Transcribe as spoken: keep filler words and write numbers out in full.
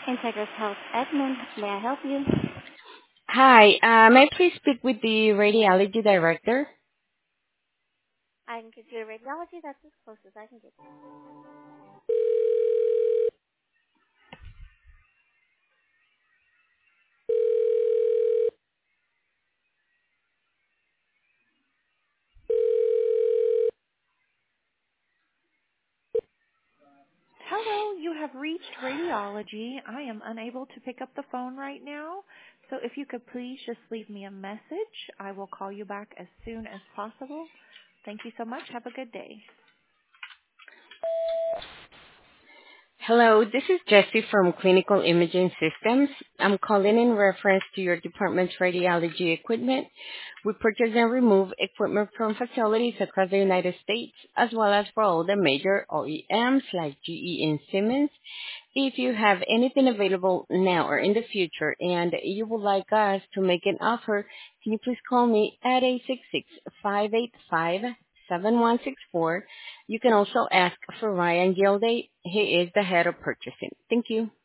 Integris Health admin, may I help you? Hi, uh, may I please speak with the radiology director? I can get you a radiology. That's as close as I can get. Hello, you have reached radiology. I am unable to pick up the phone right now. So if you could please just leave me a message, I will call you back as soon as possible. Thank you so much. Have a good day. Hello, this is Jessie from Clinical Imaging Systems. I'm calling in reference to your department's radiology equipment. We purchase and remove equipment from facilities across the United States, as well as for all the major O E Ms like G E and Siemens. If you have anything available now or in the future and you would like us to make an offer, can you please call me at eight six six, five eight five, seven one six four. You can also ask for Ryan Gilday. He is the head of purchasing. Thank you.